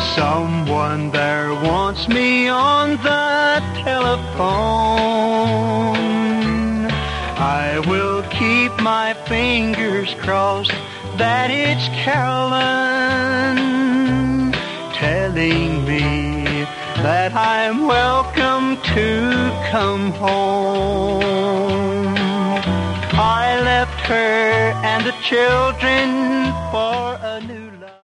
Someone there wants me on the telephone. I will keep my fingers crossed that it's Carolyn telling me that I'm welcome to come home. I left her and the children for